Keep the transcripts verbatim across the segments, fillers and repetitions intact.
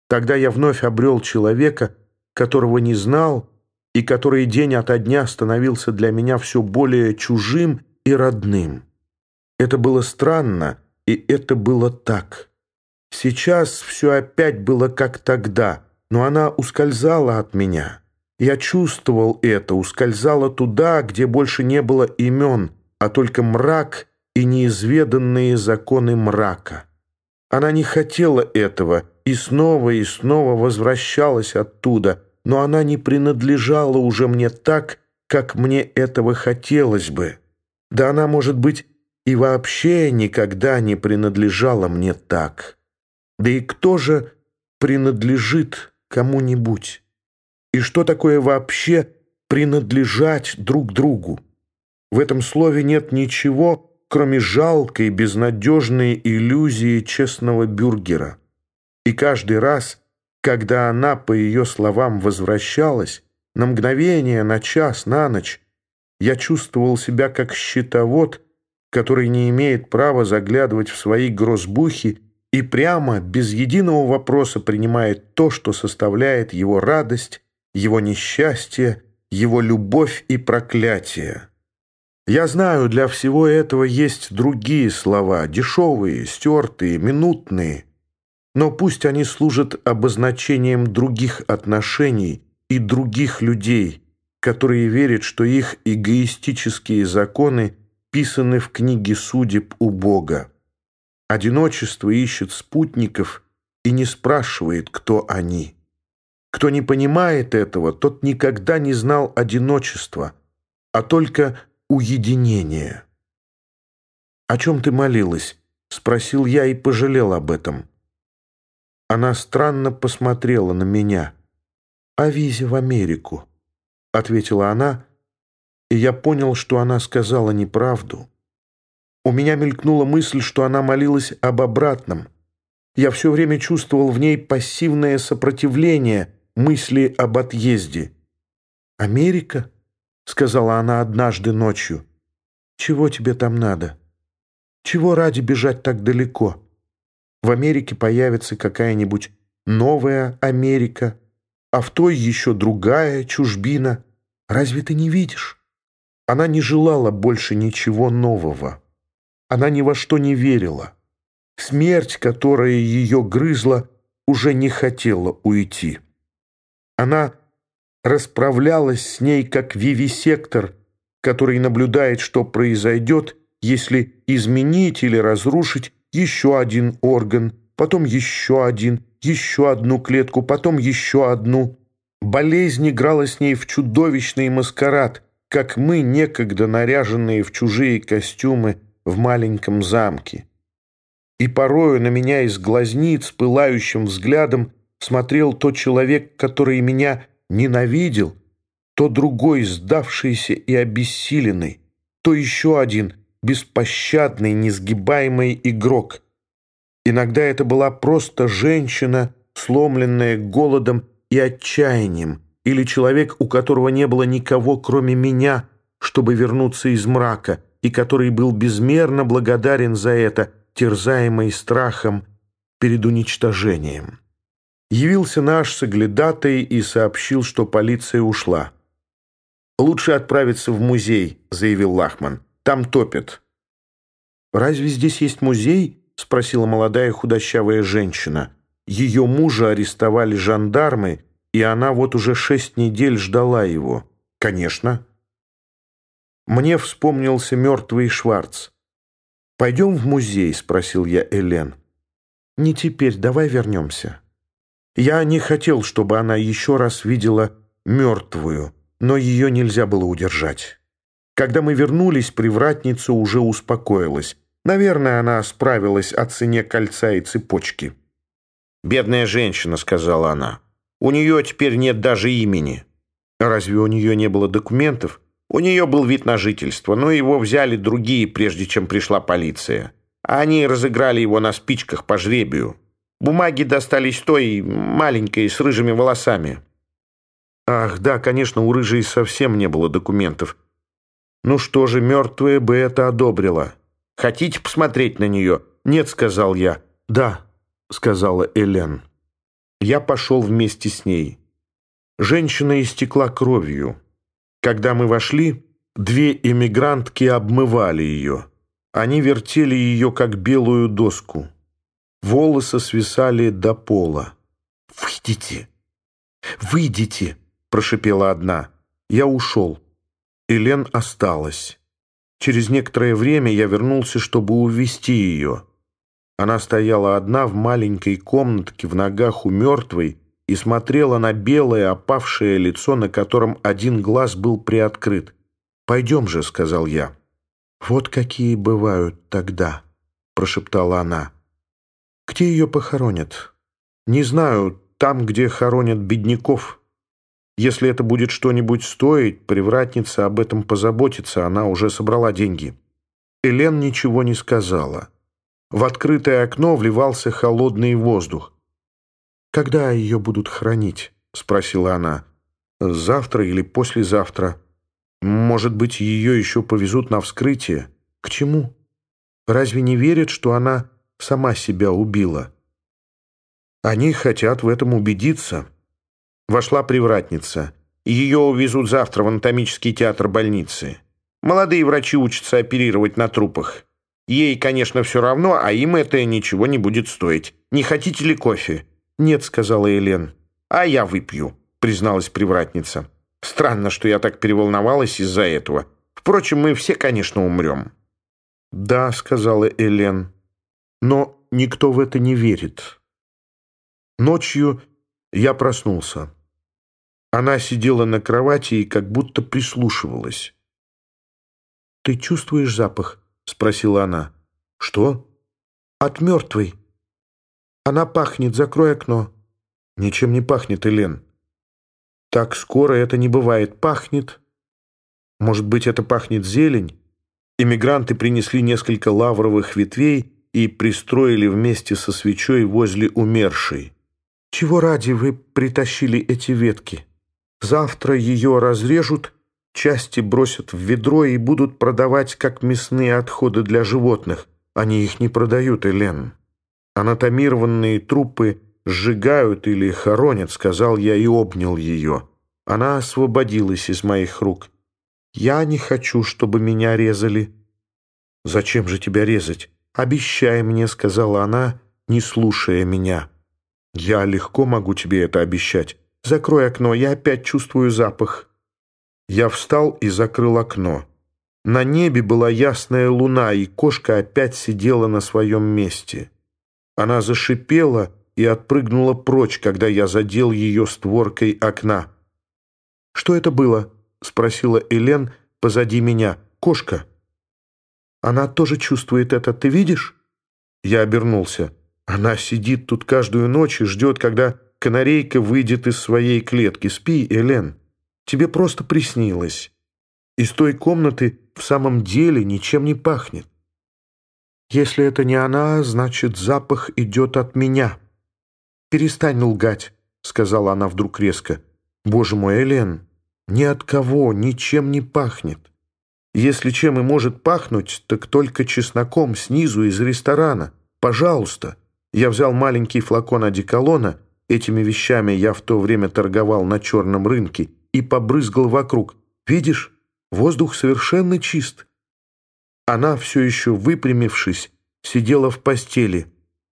Тогда я вновь обрел человека, которого не знал, и который день ото дня становился для меня все более чужим и родным. Это было странно, и это было так. Сейчас все опять было как тогда, но она ускользала от меня. Я чувствовал это, ускользала туда, где больше не было имен, а только мрак и неизведанные законы мрака. Она не хотела этого и снова и снова возвращалась оттуда, но она не принадлежала уже мне так, как мне этого хотелось бы. Да она, может быть, и вообще никогда не принадлежала мне так. Да и кто же принадлежит кому-нибудь? И что такое вообще принадлежать друг другу? В этом слове нет ничего, кроме жалкой, безнадежной иллюзии честного бюргера. И каждый раз, когда она, по ее словам, возвращалась, на мгновение, на час, на ночь, я чувствовал себя как счетовод, который не имеет права заглядывать в свои грозбухи и прямо, без единого вопроса, принимает то, что составляет его радость, его несчастье, его любовь и проклятие. Я знаю, для всего этого есть другие слова, дешевые, стертые, минутные, но пусть они служат обозначением других отношений и других людей, которые верят, что их эгоистические законы писаны в книге судеб у Бога. Одиночество ищет спутников и не спрашивает, кто они. Кто не понимает этого, тот никогда не знал одиночества, а только уединения. «О чем ты молилась?» — спросил я и пожалел об этом. Она странно посмотрела на меня. «О визе в Америку», — ответила она, и я понял, что она сказала неправду. У меня мелькнула мысль, что она молилась об обратном. Я все время чувствовал в ней пассивное сопротивление мысли об отъезде. «Америка?» — сказала она однажды ночью. «Чего тебе там надо? Чего ради бежать так далеко? В Америке появится какая-нибудь новая Америка, а в той еще другая чужбина. Разве ты не видишь?» Она не желала больше ничего нового. Она ни во что не верила. Смерть, которая ее грызла, уже не хотела уйти. Она расправлялась с ней, как вивисектор, который наблюдает, что произойдет, если изменить или разрушить еще один орган, потом еще один, еще одну клетку, потом еще одну. Болезнь играла с ней в чудовищный маскарад, как мы, некогда наряженные в чужие костюмы в маленьком замке. И порою на меня из глазниц пылающим взглядом смотрел то человек, который меня ненавидел, то другой, сдавшийся и обессиленный, то еще один беспощадный, несгибаемый игрок. Иногда это была просто женщина, сломленная голодом и отчаянием, или человек, у которого не было никого, кроме меня, чтобы вернуться из мрака, и который был безмерно благодарен за это, терзаемый страхом перед уничтожением. Явился наш соглядатай и сообщил, что полиция ушла. «Лучше отправиться в музей», — заявил Лахман. «Там топят». «Разве здесь есть музей?» — спросила молодая худощавая женщина. Ее мужа арестовали жандармы, и она вот уже шесть недель ждала его. «Конечно». Мне вспомнился мертвый Шварц. «Пойдем в музей?» — спросил я Элен. «Не теперь, давай вернемся». Я не хотел, чтобы она еще раз видела мертвую, но ее нельзя было удержать. Когда мы вернулись, привратница уже успокоилась. Наверное, она справилась о цене кольца и цепочки. «Бедная женщина», — сказала она. «У нее теперь нет даже имени». «Разве у нее не было документов?» «У нее был вид на жительство, но его взяли другие, прежде чем пришла полиция. Они разыграли его на спичках по жребию. Бумаги достались той, маленькой, с рыжими волосами». «Ах, да, конечно, у рыжей совсем не было документов. Ну что же, мертвая бы это одобрила. Хотите посмотреть на нее?» «Нет», — сказал я. «Да», — сказала Элен. Я пошел вместе с ней. Женщина истекла кровью. Когда мы вошли, две эмигрантки обмывали ее. Они вертели ее, как белую доску. Волосы свисали до пола. «Выйдите! Выйдите!» — прошипела одна. Я ушел. Элен осталась. Через некоторое время я вернулся, чтобы увести ее. Она стояла одна в маленькой комнатке в ногах у мертвой и смотрела на белое опавшее лицо, на котором один глаз был приоткрыт. «Пойдем же», — сказал я. «Вот какие бывают тогда», — прошептала она. «Где ее похоронят?» «Не знаю, там, где хоронят бедняков. Если это будет что-нибудь стоить, привратница об этом позаботится, она уже собрала деньги». Элен ничего не сказала. В открытое окно вливался холодный воздух. «Когда ее будут хоронить?» — спросила она. «Завтра или послезавтра. Может быть, ее еще повезут на вскрытие. К чему? Разве не верят, что она сама себя убила?» «Они хотят в этом убедиться». Вошла привратница. «Ее увезут завтра в анатомический театр больницы. Молодые врачи учатся оперировать на трупах. Ей, конечно, все равно, а им это ничего не будет стоить. Не хотите ли кофе?» «Нет», — сказала Элен. «А я выпью», — призналась привратница. «Странно, что я так переволновалась из-за этого. Впрочем, мы все, конечно, умрем». «Да», — сказала Элен, — «но никто в это не верит». Ночью я проснулся. Она сидела на кровати и как будто прислушивалась. «Ты чувствуешь запах?» — спросила она. «Что?» «От мертвой. Она пахнет. Закрой окно». «Ничем не пахнет, Элен». «Так скоро это не бывает. Пахнет». «Может быть, это пахнет зелень?» Эмигранты принесли несколько лавровых ветвей и пристроили вместе со свечой возле умершей. «Чего ради вы притащили эти ветки? Завтра ее разрежут, части бросят в ведро и будут продавать как мясные отходы для животных. Они их не продают, Элен. Анатомированные трупы сжигают или хоронят», — сказал я и обнял ее. Она освободилась из моих рук. «Я не хочу, чтобы меня резали». «Зачем же тебя резать? Обещай мне», — сказала она, не слушая меня. «Я легко могу тебе это обещать. Закрой окно, я опять чувствую запах». Я встал и закрыл окно. На небе была ясная луна, и кошка опять сидела на своем месте. Она зашипела и отпрыгнула прочь, когда я задел ее створкой окна. «Что это было?» — спросила Элен позади меня. «Кошка». «Она тоже чувствует это, ты видишь?» Я обернулся. «Она сидит тут каждую ночь и ждет, когда канарейка выйдет из своей клетки. Спи, Элен. Тебе просто приснилось. Из той комнаты в самом деле ничем не пахнет». «Если это не она, значит, запах идет от меня». «Перестань лгать», — сказала она вдруг резко. «Боже мой, Элен, ни от кого ничем не пахнет. Если чем и может пахнуть, так только чесноком снизу из ресторана. Пожалуйста». Я взял маленький флакон одеколона, этими вещами я в то время торговал на черном рынке, и побрызгал вокруг. «Видишь, воздух совершенно чист». Она, все еще выпрямившись, сидела в постели.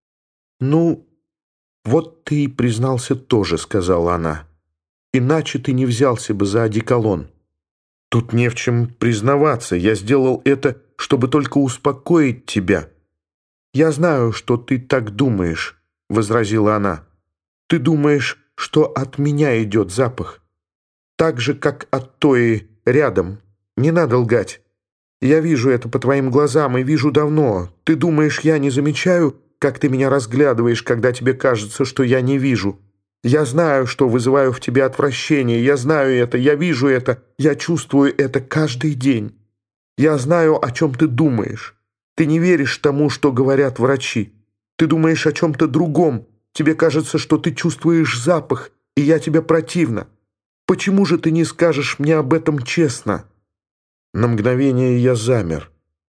«Ну, вот ты и признался тоже», — сказала она. «Иначе ты не взялся бы за одеколон». «Тут не в чем признаваться. Я сделал это, чтобы только успокоить тебя». «Я знаю, что ты так думаешь», — возразила она. «Ты думаешь, что от меня идет запах. Так же, как от той рядом. Не надо лгать. Я вижу это по твоим глазам и вижу давно. Ты думаешь, я не замечаю, как ты меня разглядываешь, когда тебе кажется, что я не вижу? Я знаю, что вызываю в тебе отвращение. Я знаю это, я вижу это, я чувствую это каждый день. Я знаю, о чем ты думаешь. Ты не веришь тому, что говорят врачи. Ты думаешь о чем-то другом. Тебе кажется, что ты чувствуешь запах, и я тебе противна. Почему же ты не скажешь мне об этом честно?» На мгновение я замер.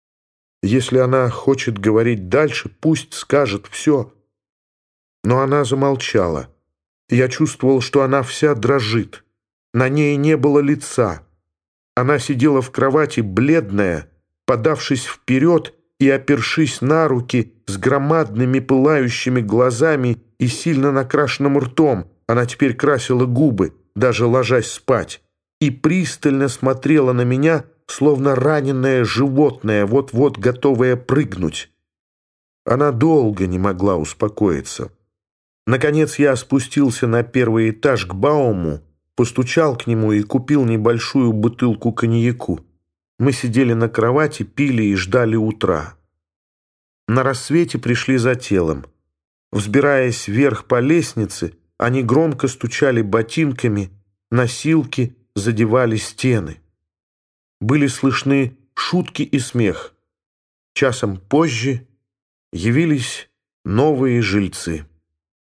Если она хочет говорить дальше, пусть скажет все. Но она замолчала. Я чувствовал, что она вся дрожит. На ней не было лица. Она сидела в кровати, бледная, подавшись вперед и опершись на руки с громадными пылающими глазами и сильно накрашенным ртом. Она теперь красила губы, даже ложась спать, и пристально смотрела на меня, словно раненое животное, вот-вот готовое прыгнуть. Она долго не могла успокоиться. Наконец я спустился на первый этаж к Бауму, постучал к нему и купил небольшую бутылку коньяку. Мы сидели на кровати, пили и ждали утра. На рассвете пришли за телом. Взбираясь вверх по лестнице, они громко стучали ботинками, носилки задевали стены. Были слышны шутки и смех. Часом позже явились новые жильцы.